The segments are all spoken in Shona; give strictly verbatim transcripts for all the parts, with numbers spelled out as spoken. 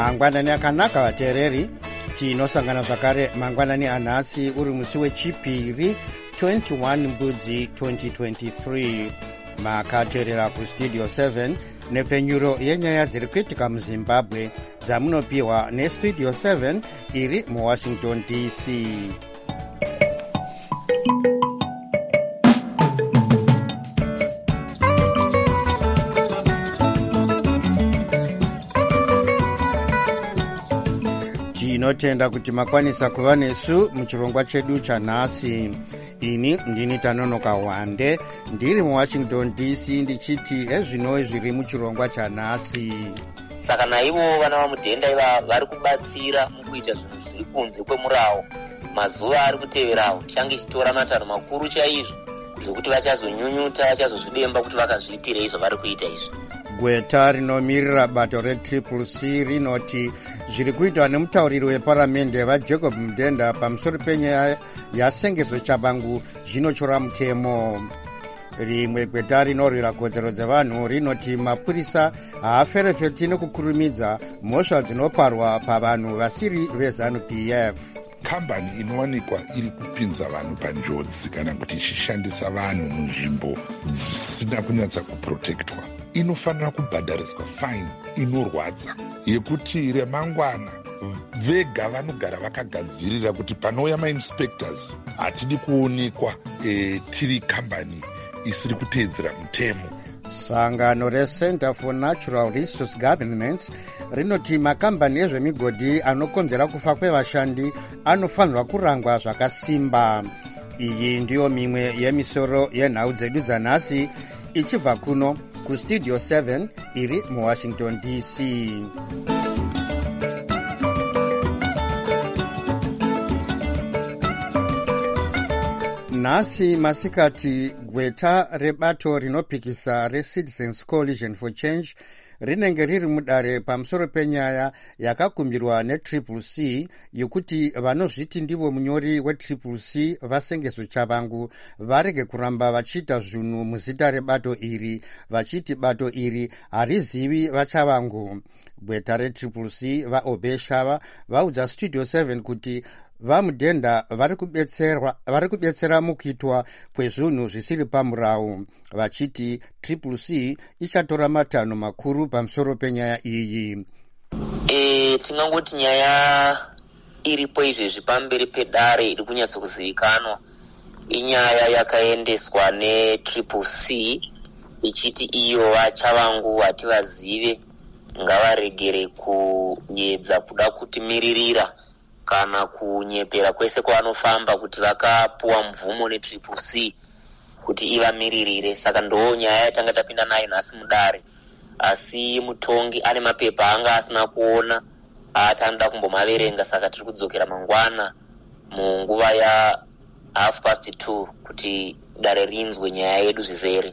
Mangwanani akanaka vateereri, tinosangana zvakare mangwanani anhasi uri musi wechipiri twenty-one mbudzi twenty twenty-three. Makateerera kustudio seven nepfenyuro yenyaya dziri kuitika muzimbabwe dzamunopiwa nestudio seven iri muwashington D C. Tinotenda kuti makwanisa kuva nesu muchirongwa chedu chanhasi. Ini ndini Tanonoka Wande ndiri muwashington D C ndichiti ezvino zviri muchirongwa chanhasi. Saka naivo vana vamudhenda iva vari kubatsira mukuita zvinhu zviri kunze kwemurawo. Mazuva ari kuteverawo tichange tichitora matanho makuru chaizvo zvokuti vachazonyunyuta vachazozvidemba kuti vakazviitire izvo vari kuita izvi. Gweta rinomirira bato retriple C rinoti zviri kuitwa nemutauriri weparamende vaJacob Mudenda pamusoro penyaya yasengezo chabangu zvinochora mutemo. Rimwe gweta rinorwira kodzero dzevanhu rinoti mapurisa haaferefeti nekukurumidza mhosva dzinoparwa pavanhu vasiri veZANU P F. Kambani inowanikwa iri kupinza vanhu panjodzi kana kuti ichishandisa vanhu munzvimbo dzisina kunyatsa kuprotektwa inofanira kubhadhariswa fine inorwadza yekuti remangwana vega vanogara vakagadzirira kuti panouya mainspectors hatidi kuonekwa e, tiri kambani isiri kuteedzera mutemo. Sangano reCenter for Natural Resource Governance rinoti makambani ezvemigodhi anokonzera kufa kwevashandi anofanirwa kurangwa zvakasimba. Iyi ndiyo mimwe yemisoro yenhau dzedu dzanhasi ichibva kuno kustudio seven iri muwashington D C. Nhasi masikati gweta rebato rinopikisa reCitizens Coalition for Change rinenge riri mudare pamusoro penyaya yakakumbirwa netriple C yokuti vanozviti ndivo munyori wetriple C vasengezo chabangu varege kuramba vachiita zvinhu muzita rebato iri vachiti bato iri harizivi vachavangu. Gweta retriple C vaobeshava vaudza studio seven kuti vamudhenda vari kubetserwa vari kubetsera mukuitwa kwezvinhu zvisiri pamurawo vachiti triple C ichatora matanho makuru pamusoro penyaya iyi. E, tingangoti nyaya iripo izvezvi pamberi pedare iri kunyatsa kuzivikanwa inyaya yakaendeswa netriple C ichiti iyo vachavangu hati vazive ngavaregere kuedza kuda kutimiririra kana kunyepera kwese kwavanofamba kuti vakapuwa mvumo netriple C kuti ivamiririre. Saka ndo nyaya yatanga tapinda nayo nhasi mudare, asi mutongi ane mapepa anga asina kuona aatanoda kumbomaverenga, saka tiri kudzokera mangwana munguva ya half past two kuti dare rinzwe nyaya yedu zvizere.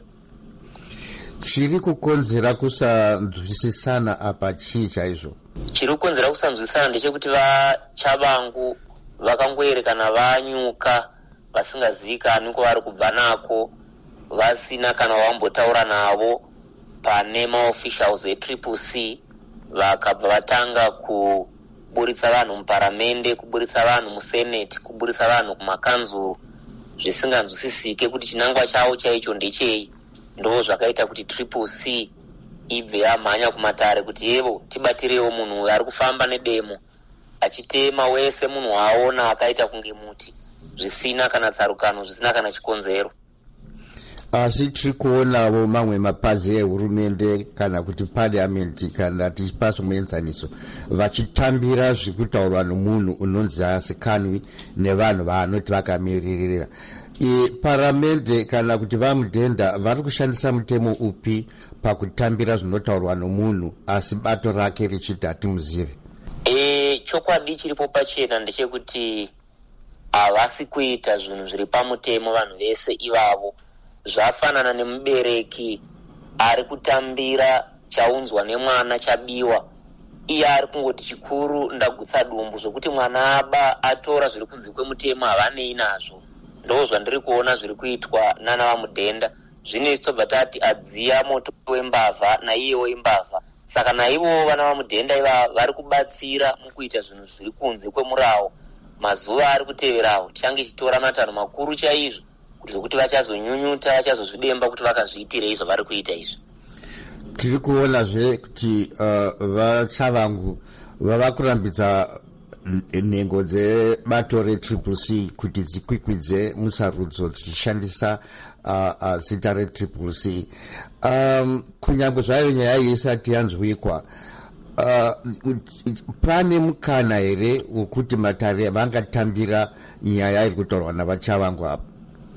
Chiri kukonzera kusanzwisisana apa chii chaizvo? Chiri kukonzera kusanzwisisana ndechekuti vachavangu vakangoerekana vanyuka vasingazivikanwi kwavari kubva nako, vasina kana wambotaura navo pane maofficials etriple C, vakabva vatanga kuburitsa vanhu muparamende, kuburitsa vanhu musenate, kuburitsa vanhu kumakanzuru zvisinganzwisisike kuti chinangwa chavo chaicho ndechei. Ndo zvakaita kuti triple C ibve yamhanya kumatare kuti yevo tibatirewo munhu ari kufamba nedemo achitema wese munhu waona akaita kunge muti zvisina kana tsarukano zvisina kana chikonzero. Asi tiri kuonawo mamwe mapazi ehurumende kana kuti parliament kana tichipaso muenzaniso vachitambira zvekutaurwa nomunhu unonzi asikanwi nevanhu vaanoti vakamiririra. E, paramende kana kuti vamudhenda vari kushandisa mutemo upi pakutambira zvinotaurwa nomunhu asi bato rake richiti hatimuzive? E, chokwadi chiripo pachena ndechekuti havasi kuita zvinhu zviri pamutemo vanhu vese ivavo. Zvafanana nemubereki ari kutambira chaunzwa nemwana chabiwa, iye ari kungoti chikuru ndagutsa dumbu zvokuti mwana aba atora zviri kunze kwemutemo havanei nazvo. Ndo zvandiri kuona zviri kuitwa nana vamudhenda. Zvino tobva tati adziya moto wembavha naiyewo imbavha saka naivo vana vamudhenda iva vari kubatsira mukuita zvinhu zviri kunze kwemurawo. Mazuva ari kuteverawo tichange tichitora matanho makuru chaizvo kuti zvokuti vachazonyunyuta vachazozvidemba kuti vakazviitire izvo vari kuita izvi. Tiri kuonazve kuti uh, vachavangu vava kurambidza nhengo dzebato retriple c kuti dzikwikwidze musarudzo dzichishandisa uh, uh, zita retriple c. Um, kunyange zvayo nyaya iyi isati yanzwikwa, uh, pane mukana here wekuti matare vangatambira nyaya iri kutaurwa navachavangu apa?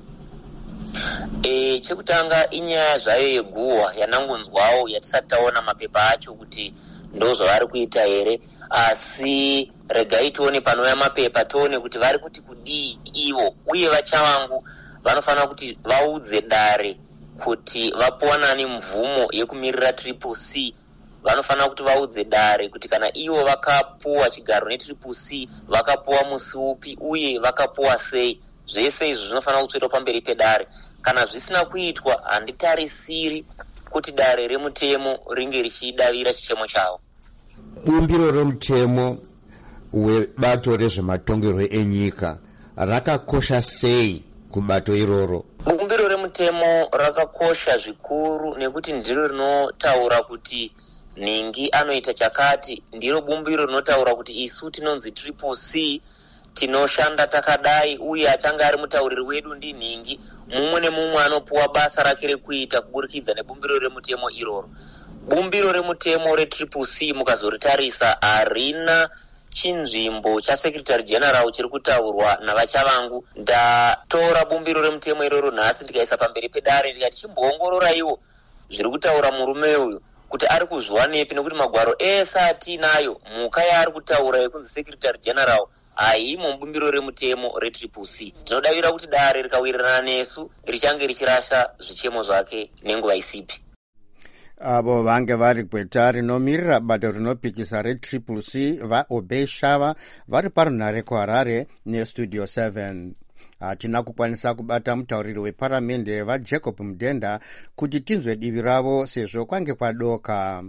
E, chekutanga inyaya zvayo yeguhwa yanangonzwawo yatisati taona mapepa acho kuti ndo zvavari kuita here, asi regai tione panouya mapepa tione kuti vari kuti kudii ivo, uye vachavangu vanofanira kuti vaudze dare kuti vapowanani mvumo yekumirira triple c. Vanofanira kuti vaudze dare kuti kana ivo vakapuwa chigaro netriple c vakapuwa musi upi uye vakapuwa sei. Zvese izvo zvinofanira kutsvetwa pamberi pedare. Kana zvisina kuitwa, handitarisiri kuti dare remutemo ringe richidavira chichemo chavo. Bumbiro remutemo webato rezvematongerwo enyika rakakosha sei kubato iroro? Bumbiro remutemo rakakosha zvikuru nekuti ndiro rinotaura kuti Ningi anoita chakati. Ndiro bumbiro rinotaura kuti isu tinonzi triple c tinoshanda takadai, uye achange ari mutauriri wedu ndi Ningi. Mumwe nemumwe anopuwa basa rake rekuita kuburikidza nebumbiro remutemo iroro. Bumbiro remutemo retriple c mukazoritarisa harina chinzvimbo chasekretary general chiri kutaurwa navachavangu. Ndatora bumbiro remutemo iroro nhasi ndikaisa pamberi pedare ndikati chimboongorora iwo zviri kutaura murume uyu kuti ari kuzwa nepi, nekuti magwaro ese atinayo muka yaari kutaura yekunzi secretary general haimo mubumbiro remutemo retriple c. Tinodavira kuti dare rikawirirana nesu richange richirasha zvichemo zvake nenguva isipi. Avo vange vari gweta rinomirira bato rinopikisa retriple c vaobey shava vari parunhare kuharare nestudio seven. Hatina kukwanisa kubata mutauriri weparamende vaJacob Mudenda kuti tinzwe divi ravo sezvo kwange kwadoka.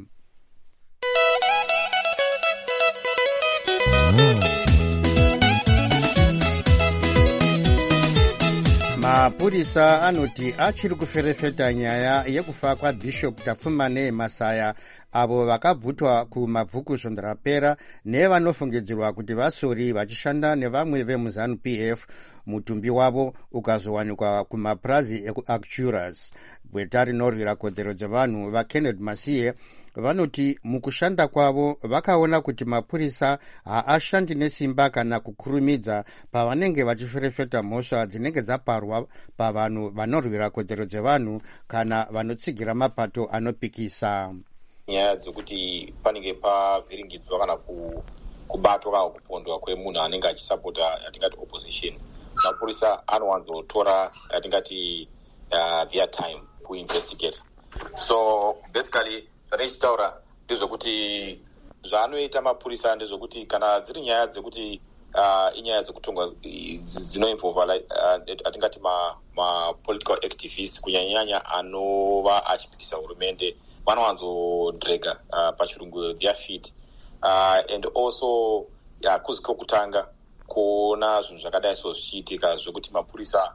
Mapurisa anoti achiri kuferefeta nyaya yekufa kwaBishop Tafumane Masaya, avo vakabvutwa kumabvukuzo ndarapera nevanofungidzirwa kuti vasori vachishanda nevamwe vemuZANU P F, mutumbi wavo ukazowanikwa kumapurazi ekuActuras. Gweta rinorwira kodzero dzevanhu vaKenneth Masiye vanoti mukushanda kwavo vakaona kuti mapurisa haashandi nesimba kana kukurumidza pavanenge vachiferefeta mhosva dzinenge dzaparwa pavanhu vanorwira kodzero dzevanhu kana vanotsigira mapato anopikisa. Nyaya dzekuti panenge pavhiringidzwa kana kubatwa kana kupondwa kwemunhu anenge achisapota atingati opposition, mapurisa anowanzotora atingati uh, their time kuinvestigate. So basically zvanechitaura ndezvokuti zvaanoita mapurisa ndezvokuti kana dziri nyaya dzekuti uh, inyaya dzekutongwa dzinoinvolva uh, atingati ma, ma political activists kunyanyanya anova achipikisa hurumende vanowanzodrega uh, pachirungu their feet uh, and also hakuzi kwekutanga kuona zvinhu zvakadai so zvichiitika zvokuti mapurisa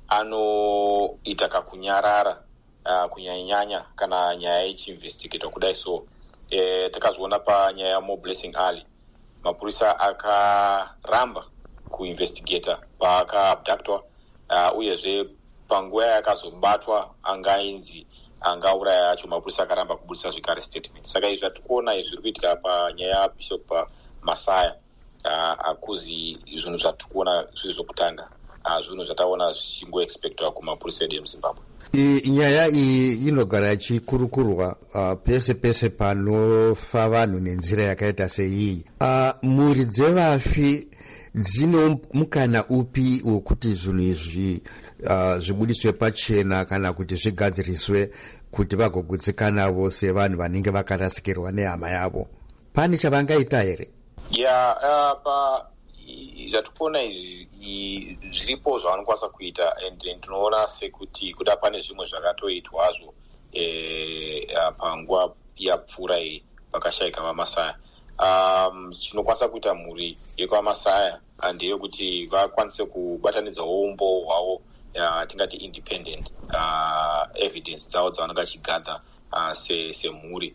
anoita kakunyarara uh, kunyanyanya kana nyaya ichiinvestigatwa kudai so. E, takazviona panyaya ya Mo Blessing Ali, mapurisa akaramba kuinvestigata paakaabductwa uh, uyezve panguva yakazobatwa angainzi angauraya acho mapurisa akaramba kubudisa zvekare statement. Saka izvi zvatikuona izvi zviri kuitika panyaya ya Bishop Masaya uh, akuzi zvinhu zvatikuona zviri zvokutanga uh, zvinhu zvataona zvichingoexpectwa kumapurisa edu emuZimbabwe. Nyaya iyi inogara ichikurukurwa uh, pese pese panofa vanhu nenzira yakaita seiyi. Uh, mhuri dzevafi dzine mukana upi wekuti zvinhu izvi uh, zvibudiswe pachena kana kuti zvigadziriswe kuti vagogutsikana vose vanhu vanenge vakarasikirwa nehama yavo? Pane chavangaita here? Ya uh, pa zvatikuona izvi zviripo zvavanokwanisa kuita, and tinoona sekuti kuda pane zvimwe zvakatoitwazvo e, panguva yapfuura iyi vakashayika vamasaya. Um, chinokwanisa kuita mhuri yekwamasaya ndeyekuti vakwanise kubatanidza umbo hwavo yatingati independent uh, evidence dzavo dzavanenge vachigadha uh, semhuri.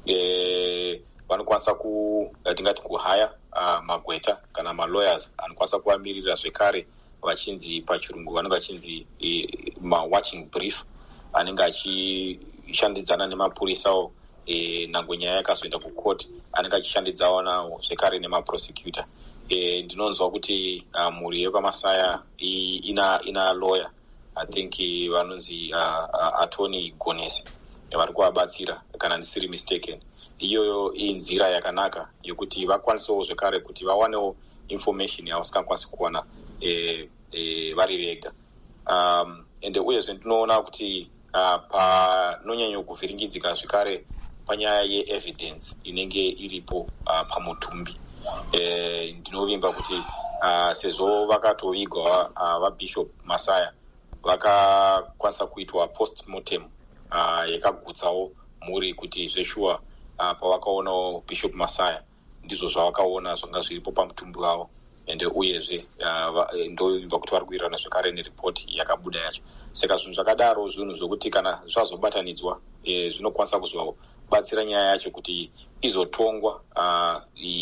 E, vanokwanisa ku yatingati kuhaya uh, magweta kana malawyers anokwanisa kuvamirira zvekare vachinzi pachirungu vanenge vachinzi e, mawatching brief anenge achishandidzana nemapurisawo e, nangwe nyaya yakazoenda kucourt anenge achishandidzawo nawo zvekare nemaprosecutor. E, ndinonzwa kuti uh, mhuri yekwamasaya ina ina lawyer I think vanonzi uh, uh, attorney Gonesi vari kuvabatsira kana ndisiri mistaken. Iyoyo inzira yakanaka yokuti vakwanisewo zvekare kuti vawanewo information yavasingakwanisi kuwana e, e, vari vega. Um, ende uyezve ndinoona kuti uh, panonyanya kuvhiringidzika zvekare panyaya yeevidence inenge iripo uh, pamutumbi. E, ndinovimba kuti uh, sezvo vakatovigwa uh, vabishop Masaya vakakwanisa kuitwa post-mortem uh, yakagutsawo mhuri kuti zveshuwa uh, pavakaonawo Bishop Masaya ndizvo zvavakaona zvanga zviripo pamutumbi wavo. Ende uyezve uh, ndovimba kuti vari kuwirirana zvekare neripoti yakabuda yacho. Saka zvinhu zvakadaro zvinhu zvokuti kana zvazobatanidzwa e, zvinokwanisa kuzobatsira nyaya yacho kuti izotongwa uh,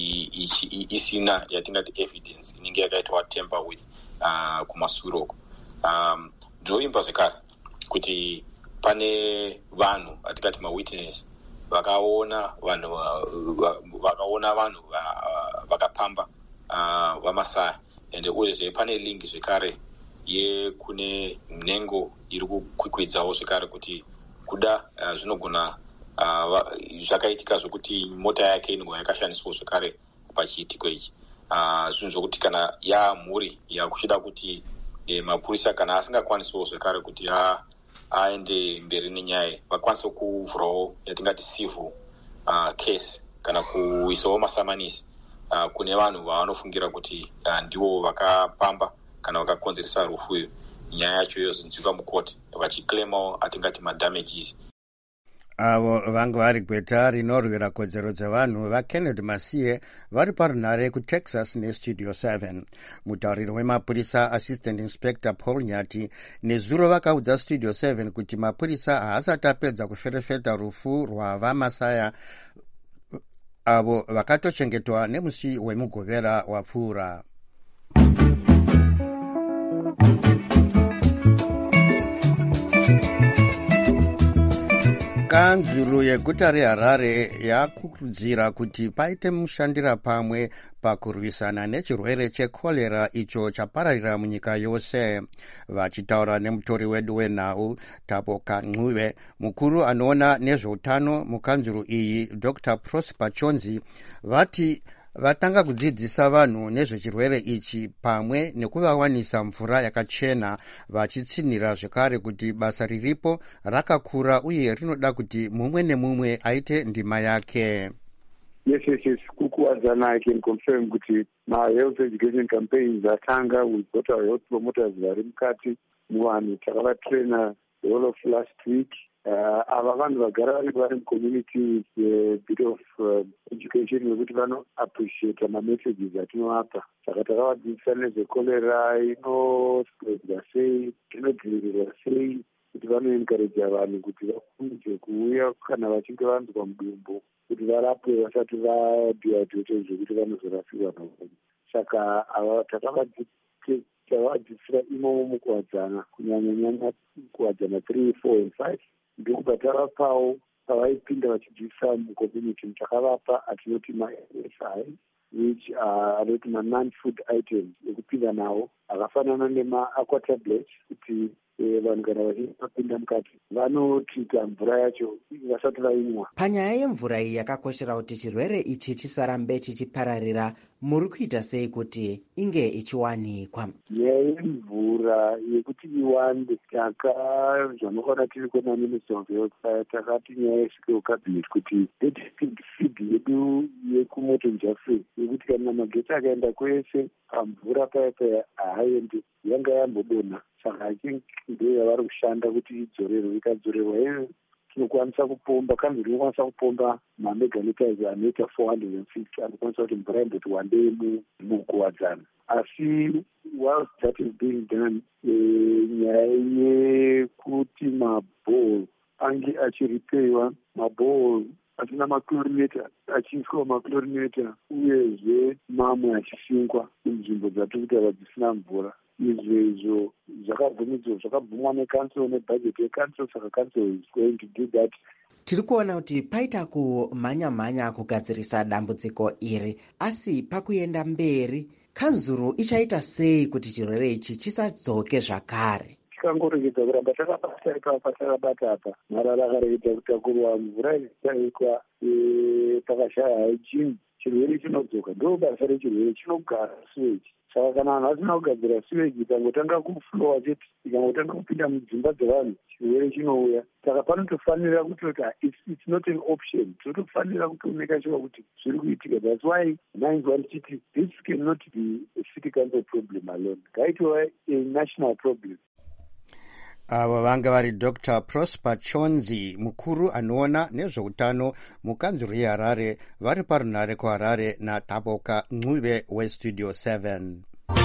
isina yatingati evidence inenge yakaitwa temper with uh, kumashure uko. Um, ndinoimba zvekare kuti pane vanhu atingati mawitness vakaona vanhu vakaona vanhu vakapamba uh, vamasaya. Ende uyezve pane link zvekare yekune mhengo iri kukwikwidzawo zvekare kuti kuda uh, zvinogona uh, zvakaitika zvokuti mota yake inogona yakashandiswa zvekare pachiitiko ichi. Uh, zvinhu zvokuti kana yamhuri yakuchida kuti e, mapurisa kana asingakwanisiwo zvekare kuti a, aende mberi nenyaya vakwanise kuvhurawo yatingati civil uh, case kana kuisawo masamanisi uh, kune vanhu vavanofungira kuti uh, ndivo vakapamba kana vakakonzeresa rufu iyo. Nyaya yacho yozinzwika mukoti vachiclaimawo atingati madamages. Avo vanga vari gweta rinorwira kodzero dzevanhu vaKennedy Masiye vari parunhare kuTexas nestudio seven. Mutauriri wemapurisa Assistant Inspector Paul Nyati nezuro vakaudza studio seven kuti mapurisa haasati apedza kuferefeta rufu rwavamasaya avo vakatochengetwa nemusi wemugovera wapfuura. Kanzuru yeguta reHarare yakurudzira kuti paite mushandira pamwe pakurwisana nechirwere chekorera icho chapararira munyika yose. Vachitaura nemutori wedu wenhau Tabo Kancuve, mukuru anoona nezveutano mukanzuru iyi Doctor Prosper Chonzi vati vatanga kudzidzisa vanhu nezvechirwere ichi pamwe nekuvawanisa mvura yakachena, vachitsinhira zvekare kuti basa riripo rakakura uye rinoda kuti mumwe nemumwe aite ndima yake. Yes, yes, yes. Kukuwadzana, I can confirm kuti my health education campaigns atanga. We've got our health promoters vari mukati muvanhu takavatraina the whole of last week. Uh, ava vanhu vagara vari vari mucommunity with a bit of uh, education yekuti vano appreciate mamessages atinovapa. Saka takavadzidzisa nezvekorera inospreadwa sei, inodzivirirwa sei, kuti vanoencouragea vanhu kuti vakumidze kuuya kana vachinge vanzwa mudumbu kuti varapwe vasati vadehydrated zvekuti vanozorafiwa navanhu. Saka ava takavadzidzisira imomo mukuwadzana, kunyanya-nyanya kuwadzana three, four and five. Ndokubva tavapawo pavaipinda vachidzidzisa mucommunity takavapa atinoti ma-N S I which are anoti ma-non-food items ekupinda nawo akafanana nema-aqua tablets kuti vanhu kana vachipinda mukati vanotrita mvura yacho vasati vainwa. Panyaya yemvura iyi yakakoshera kuti chirwere ichi chisarambe chichipararira, muri kuita sei kuti inge ichiwanikwa? Nyaya yemvura yekuti iwande taka zvanokwana tiri kona Minister of Health takati nyaya yesvikewo cabinet kuti feed yedu yekumoto Jaffe yekuti kana magetsi akaenda kwese pamvura paya paya haaendi yanga yambodonha. Saka I think ndiyo yavari kushanda kuti idzorerwe, ikadzorerwa tinokwanisa kupomba kanzuru rinokwanisa kupomba mamegaliters anoita four hundred fifty anokwanisa kuti mvura imboti wandei mukuwadzana. Asi whilst that is being done, nyaya yekuti mabhol ange achiripewa, mabhol asina machlorinator achiiswa machlorinator uyezve mamwe achisingwa kunzvimbo dzatiri kutaura dzisina mvura, izvo izvo zvakabvumidzwa zvakabvumwa necouncil nebudget yecouncil, saka council is going to do that. Tiri kuona kuti paita kumhanya-mhanya kugadzirisa dambudziko iri, asi pakuenda mberi kanzuru ichaita sei kuti chirwere ichi chisadzoke zvakare? Tikangoregedza kuramba takabata ipapa takabata apa, marara akaregedza kutakurwa, mvura inotaikwa, pakashaya hygiene, chirwere chinodzoka. Ndo basa rechirwere, chinogara sewage. Saka kana vanhu vasina kugadzira sewage, ikangotanga kuflowa chete, ikangotanga kupinda mudzimba dzevanhu, chirwere chinouya. Saka panotofanira kutoti it's not an option, totofanira kutomeka sure kuti zviri kuitika. That's why nainzwa ndichiti this cannot be a city council problem alone, ngaitova a national problem. Ava vanga vari Doctor Prosper Chonzi, mukuru anoona nezveutano mukanzuru yeHarare, vari parunare kuHarare naTaboka Ncube weStudio seven.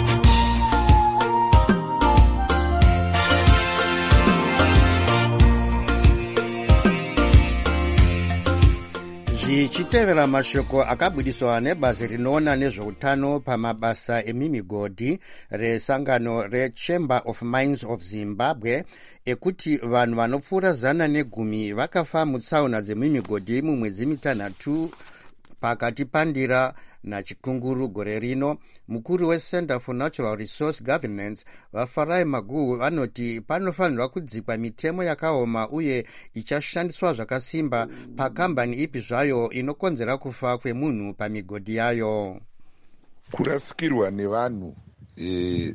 Zvichitevera mashoko akabudiswa nebazi rinoona nezveutano pamabasa emimigodhi resangano reChamber of Mines of Zimbabwe ekuti vanhu vanopfuura zana negumi vakafa mutsaona dzemimigodhi mumwedzi mitanhatu pakati pandira nachikunguru gore rino. Mukuru weCenter for Natural Resource Governance vaFarai Maguhu vanoti panofanirwa kudzikwa mitemo yakaoma uye ichashandiswa zvakasimba pakambani ipi zvayo inokonzera kufa kwemunhu pamigodhi yayo. Kurasikirwa nevanhu e,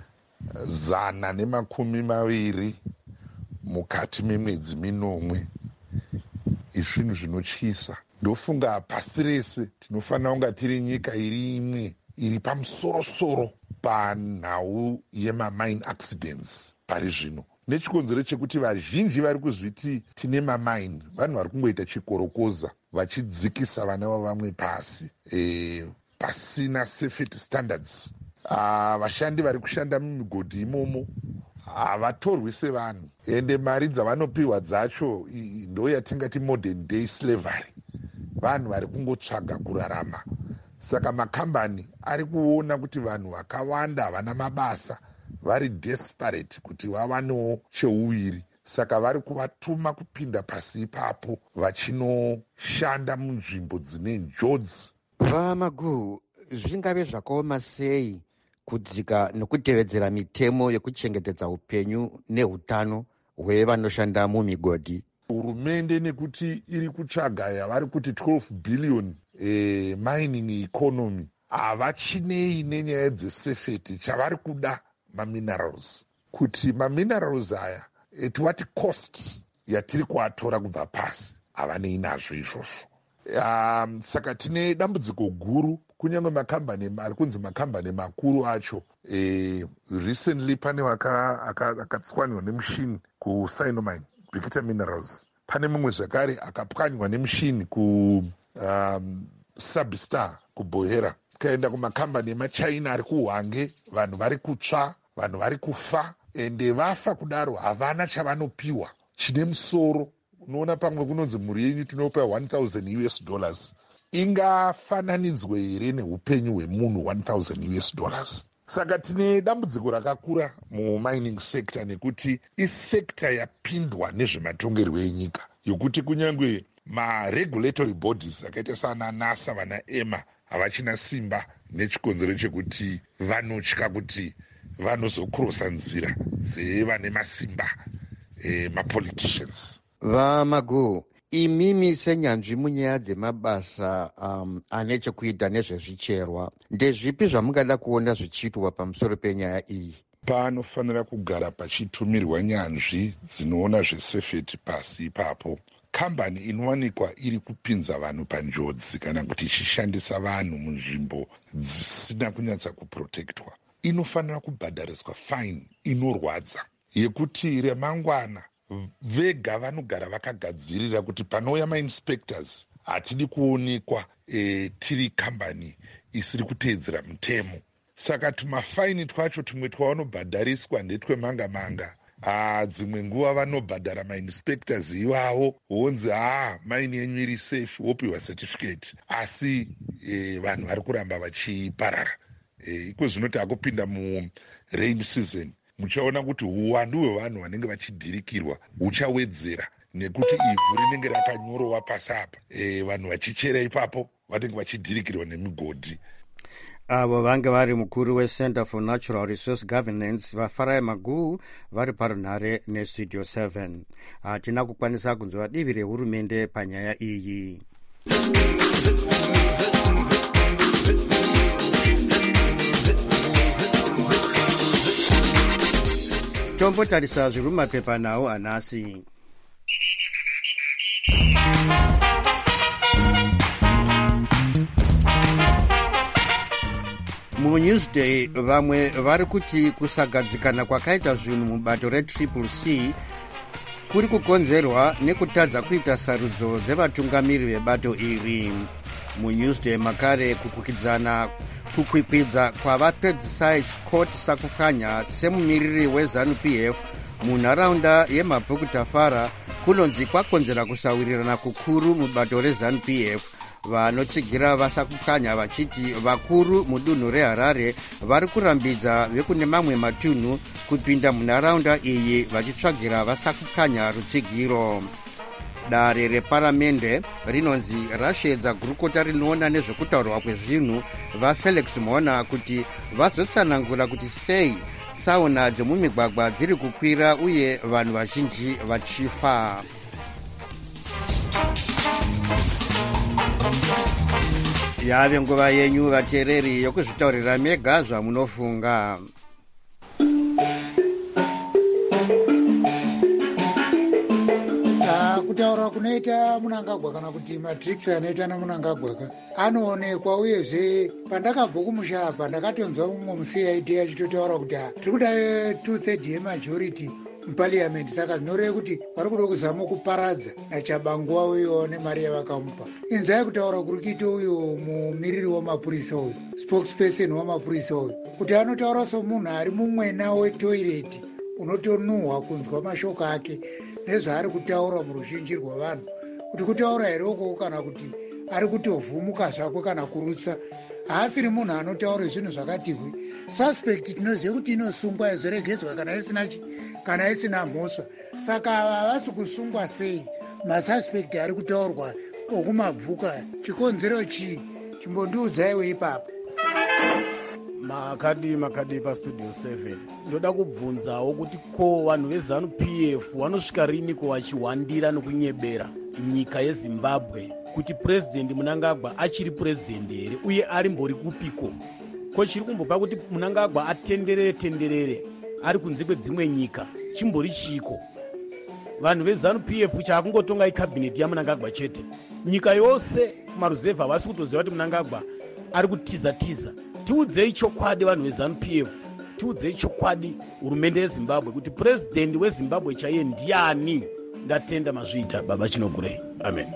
zana nemakumi maviri mukati memwedzi minomwe izvinhu zvinotyisa. Ndofunga pasi rese tinofanira kunga tiri nyika iri imwe iri pamusorosoro panhau yemamine accidents pari zvino, nechikonzero chekuti vazhinji vari kuzviti tine mamine vanhu vari kungoita chikorokoza vachidzikisa vana vavamwe pasi e, pasina safety standards. Ah, vashandi vari kushanda mumigodhi imomo havatorwi sevanhu ende mari dzavanopiwa dzacho ndo yatingati modern day slavery, vanhu vari kungotsvaga kurarama. Saka makambani ari kuona kuti vanhu vakawanda havana mabasa, vari desperate kuti vavanewo cheuviri, saka vari kuvatuma kupinda pasi ipapo vachinoshanda munzvimbo dzine njodzi. VaMaguhu, zvingave zvakaoma sei kudzika nokutevedzera mitemo yekuchengetedza upenyu nehutano hwevanoshanda mumigodhi? Hurumende nekuti iri kutsvaga yavari kuti twelve billion e, mining economy, havachinei nenyaya dzesafety. Chavari kuda maminerals, kuti maminerals aya at what cost yatiri kuatora kubva pasi, havanei nazvo izvozvo. Um, saka tine dambudziko guru kunyange makambani ari kunzi makambani makuru acho. E, recently pane akatswanywa nemushini kuSinomine Bikita Minerals, pane mumwe zvakare akapwanywa nemushini ku um, Substar kuBohera, kaenda kumakambani emachina ari kuhwange, vanhu vari kutsva, vanhu vari kufa, ende vafa kudaro havana chavanopiwa chine musoro. Unoona pamwe kunonzi mhuri yenyu tinopa one thousand U S dollars, ingafananidzwe here neupenyu hwemunhu one thousand U S dollars? Saka tine dambudziko rakakura mumining sector nekuti isekta yapindwa nezvematongerwo enyika, yokuti kunyange maregulatory bodies akaita sana NASA vana ema havachina simba, nechikonzero chekuti vanotya kuti vanozokrosa nzira dzevane masimba e, mapoliticians. VaMaguhu, imimi senyanzvi munyaya dzemabasa um, ane chekuita nezvezvicherwa, ndezvipi zvamungada kuona zvichiitwa pamusoro penyaya iyi? Panofanira kugara pachitumirwa nyanzvi dzinoona zvesafety pasi ipapo. Kambani inowanikwa iri kupinza vanhu panjodzi kana kuti ichishandisa vanhu munzvimbo dzisina kunyatsa kuprotektwa inofanira kubhadhariswa fine inorwadza, yekuti remangwana vega vanogara vakagadzirira kuti panouya mainspectors hatidi kuonekwa e, tiri kambani isiri kuteedzera mutemo. Saka tumafaini twacho tumwe twavanobhadhariswa ndetwemanga manga. Ah, dzimwe nguva vanobhadhara mainspectors ivavo wonzi haa maini yenyu iri safe wopiwa certificate, asi e, vanhu vari kuramba vachiparara. E, iko zvinoti akupinda murain season muchaona kuti uwandu hwevanhu vanenge vachidhirikirwa huchawedzera, nekuti ivhu rinenge rakanyorowa pasi apa. E, vanhu vachichera ipapo vanenge vachidhirikirwa nemigodhi. Avo vange vari mukuru weCenter for Natural Resource Governance vafarai maguu vari parunhare nestudio seven. Hatina kukwanisa kunzwa divi rehurumende panyaya iyi. Tombotarisa zviri mumapepa nawo anasi. MuNewsday vamwe vari kuti kusagadzikana kwakaita zvinhu mubato retriple C kuri kukonzerwa nekutadza kuita sarudzo dzevatungamiri vebato iri. MuNewsday makare kukwikwidza kukwikwidza kwavapedzisai Scott Sakukanya semumiriri weZANU P F munharaunda yemabvukutafara kunonzi kwakonzera kusawirirana kukuru mubato reZANU P F. Vanotsigira vasakukanya vachiti vakuru mudunhu reHarare vari kurambidza vekune mamwe matunhu kupinda munharaunda iyi vachitsvagira vasakukanya rutsigiro. Dare reparamende rinonzi rasvedza gurukota rinoona nezvekutaurwa kwezvinhu vaFelix Mona kuti vazotsanangura kuti sei tsaona dzemumigwagwa dziri kukwira uye vanhu vazhinji vachifa. Yave nguva yenyu vateereri yokuzvitaurira mega zvamunofunga. Kutaura kunoita Munangagwa kana kuti matrix anoita naMunangagwa anoonekwa, uyezve pandakabva kumusha apa ndakatonzwa mumwe muCID achitotaura kuti tiri kuda two third yemajority muparliament, saka zvinoreva kuti vari kuda kuzama kuparadza naChabangu wavo nemari yavakamupa. Inzai kutaura kuri kuita uyu mumiriri wamapurisa uyu, spokesperson wamapurisa uyu, kuti anotaura somunhu ari mumwena wetoireti unotonuhwa kunzwa mashoko ake nezvaari kutaura muruzhinji rwavanhu, kuti kutaura here ukoko kana kuti ari kutovhumuka zvako kana kurutsa. Haasiri munhu anotaura zvinhu zvakati hwi. Suspect tinoziva kuti inosungwa yozoregedzwa kana isina kana isina mhosva. Saka ava havasi kusungwa sei masuspect ari kutaurwa okumabvuka? Chikonzero chii? Chimbondiudzaiwo ipapo. Makadi makadi pastudio seven ndoda kubvunzawo kuti ko vanhu veZANU P F vanosvika rini ko vachiwandira nokunyebera nyika yeZimbabwe kuti president Munangagwa achiri president here uye ari mbori kupiko? Ko chiri kumbopa kuti Munangagwa atenderere tenderere ari kunze kwedzimwe nyika chimbori chiko? Vanhu veZANU P F chaakungotonga ikabineti yaMunangagwa chete, nyika yose kumaruzevha havasi kutoziva kuti Munangagwa ari kutiza tiza. Tiudzei chokwadi vanhu veZANU P F, tiudzei chokwadi hurumende yeZimbabwe kuti president weZimbabwe chaiye ndiani? Ndatenda mazviita baba Chinogurei. Amen.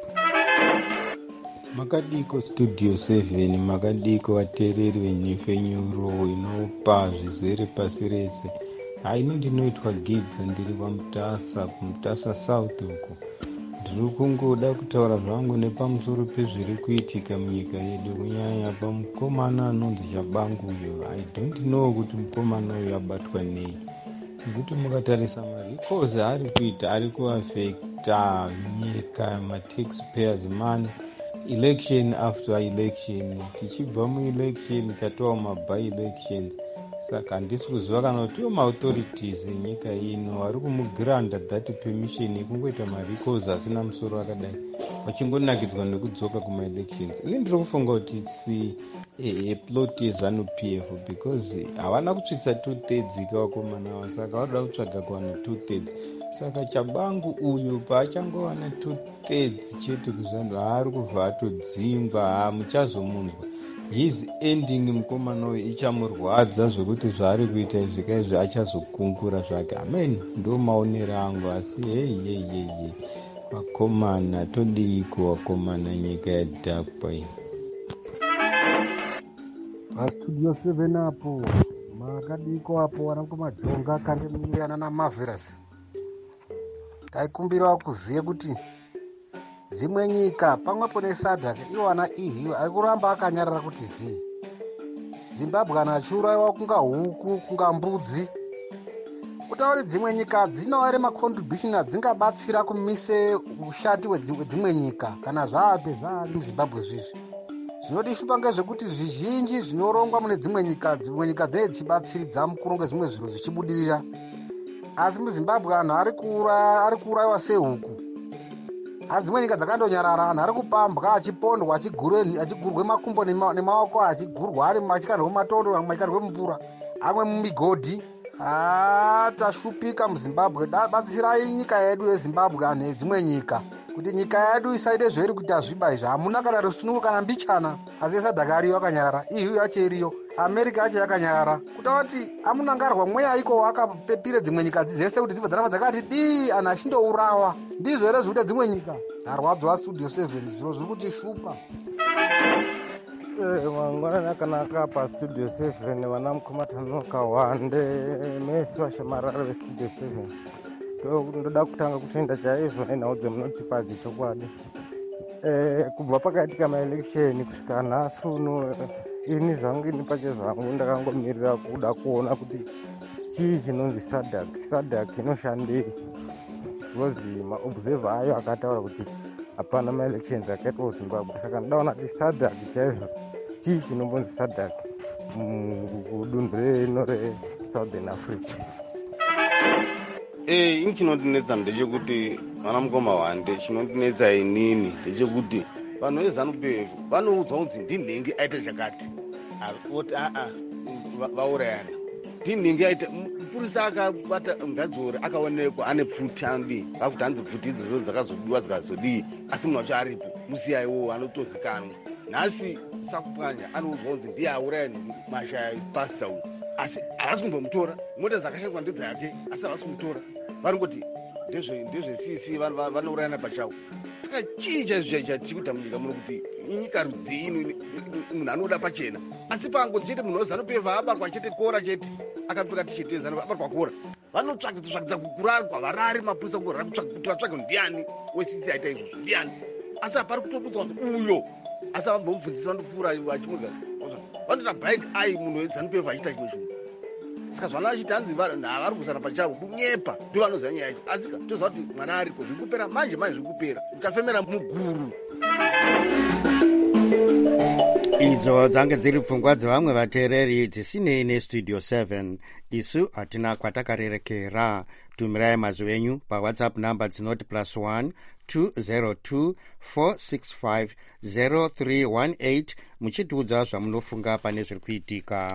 Makadiko studio seven, makadiko vateereri venyefenyuro inopa zvizere pasi rese. Haini ndinoitwa Gidza ndiri paMutasa, kuMutasa South uko. Ndiri kungoda kutaura zvangu nepamusoro pezviri kuitika munyika yedu, kunyanya pamukomana anonzi Chabangu uyo. I don't know kuti mukomana uyo abatwa nei. Nekuti mukatarisa marikozi ari kuita ari kuafekta nyika, mataxpayers money, election after election, tichibva muelection chatova maby elections. Saka handisi kuziva kana kuti maauthorities enyika ino vari kumugiranda that permission yekungoita maricos asina musoro akadai, vachingonakidzwa nekudzoka kumaelections. Ini ndiri kufunga kuti its a plot yeZANU P F because havana kutsvitsa two thirds ikavakomana ava, saka varoda kutsvaga kuwana two thirds. Saka Chabangu uyu paachangowana two thirds chete kuzvanhu haari kubva atodzingwa, hamuchazomunzwa. his ending mukomana uyu ichamurwadza zvokuti zvaari kuita zvika izvi achazokungura zvake. Amen, ndo maonero angu. Asi hei hei hei hei vakomana todiko, vakomana nyika yadhakwa iyi. Pastudio seven apo makadiko apo vanakomadhonga akaremiriana namarvelous. Taikumbirawo kuziye kuti dzimwe nyika pamwepo nesadhak iwana ihiyo ari kuramba akanyarara kuti zii. Zimbabwe kana achiurayiwa kunga huku kunga mbudzi. Kutauri dzimwe nyika dzinawo ere macontribution adzingabatsira kumise ushati hwedzimwe nyika kana zvaape zvaari muzimbabwe zvizvi. Zvinotishupa ngezvekuti zvizhinji zvinorongwa mune dzimwe nyika dzimwe nyika dzinenge dzichibatsiridza mukuronga zvimwe zviro zvichibudirira. Asi muzimbabwe anhu ari kuurayiwa sehuku. Asi dzimwe nyika dzakandonyarara, anhu ari kupambwa achipondwa achigurwe makumbo nemaoko achigurwa ari achikarwe mumatondo amwe achikarwe mumvura amwe mumigodhi. Ah, tashupika muzimbabwe. Batsirai nyika yedu yezimbabwe anhu edzimwe nyika kuti nyika yedu isaite zvairi kuita zviba izvi. Hamuna kana rusunungu kana mbichana. Asi esadhaka ariyo akanyarara, ihiyo yacho iriyo, Amerika yacho yakanyarara. Kutaura kuti amunangarwa mweya iko akapepire dzimwe nyika dzese kuti dzibva dzaramba dzakati dii anhu achindourawa. Ndizvo ere zvikuita dzimwe nyika. Arwadzwa Studio seven zviro zviri kutishupa. Mangwana nakanaka pa Studio seven vana mukomatanoka wande mesi vashamarara vestudio seven. Ndoda kutanga kutenda chaizvo nenhau dzemunotipa dzechokwadi. Kubva pakaitika maelection kusvika nhasi uno ini zvangu ini pache zvangu ndakangomirira kuda kuona kuti chii chinonzi sadhak. Sadhak inoshandei? Because maobserver ayo akataura kuti hapana maelections akaitwa muzimbabwe. Saka ndaona kuti sadhak chaizvo chii chinombonzi sadhak mudunhu reno reSouthern Africa. Eh, ini chinondinetsa ndechekuti vana mukoma wande, chinondinetsa inini ndechekuti vanhu veZANU-P F vanoudzwa kunzi ndinhingi aite chakati oti aa vaurayana. Ndinhingi aite mupurisa akabata ngadzore akaonekwa ane pfuti andi vakuti hanzi pfuti idzodzo dzakazodiwa dzikazodii asi munhu wacho aripo musiyaiwo anotozikanwa. Nhasi sakupwanya anoudzwa kunzi ndiye auraya mashaya pastor uyu asi havasi kumbomutora. Mota dzakashangwa ndedzake asi havasi kumutora. Varikoti ndezve-C C vanourayana pachavo. Saka chii chaizvo chatikuita munyika muno kuti nyika rudzii munhu anoda pachena asi pango chete munhu weZANU-P F abarwa chete kora chete akapfeka tisheti yeZANU abarwa kora vanotsvakitsvakidza kurarwa varari mapurisa kurara kutsvaka kuti vatsvage ndiani we-C C aita izvozvo ndiani asi hapari kutobudzwa uyo asi vambomubvunzisa vandopfuura vachimwega vandota blind eye munhu weZANU-P F achiita chimwe chinhu. Saka zvana vachiti hanzi havari kuzana pachavo kunyepa ndo vanoziva nyaya yacho asi toziva kuti mwana ariko zviri kupera manje manje zviri kupera ukafemera muguru. Idzo dzange dziri pfungwa dzevamwe vateereri dzisinei neStudio seven. Isu hatina kwatakarerekera. Tumirai mazwi enyu paWhatsApp namba dzinoti plus one two zero two four six five zero three one eight muchitiudza zvamunofunga pane zviri kuitika.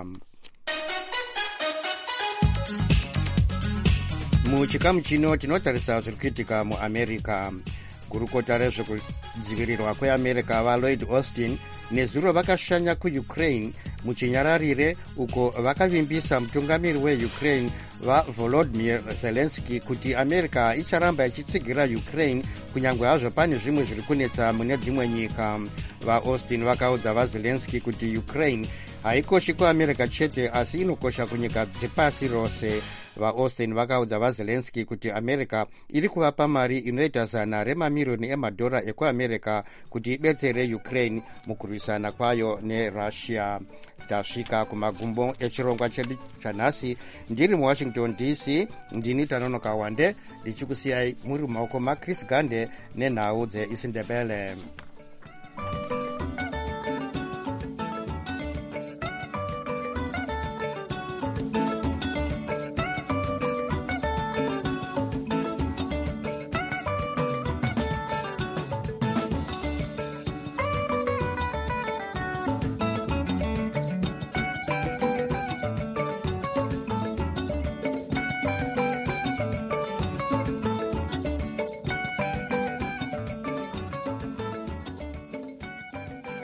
Muchikamu chino tinotarisa zviri kuitika muAmerica. Gurukota rezvekudzivirirwa kweAmerica vaLloyd Austin nezuro vakashanya kuUkraine muchinyararire uko vakavimbisa mutungamiri weUkraine vaVolodymyr Zelensky kuti America icharamba ichitsigira Ukraine kunyange hazvo pane zvimwe zviri kunetsa mune dzimwe nyika. VaAustin vakaudza vaZelensky kuti Ukraine haikoshi kuAmerica chete asi inokosha kunyika dzepasi rose. VaAustin vakaudza vaZelensky kuti America iri kuvapa mari inoita zana remamirioni emadhora ekuAmerica kuti ibetsere Ukraine mukurwisana kwayo neRussia. Tasvika kumagumbo echirongwa chedu chanhasi. Ndiri muWashington D C, ndini Tanonoka Wande ndichikusiyai muri mumaoko maChris Gande nenhau dzeIsindebele.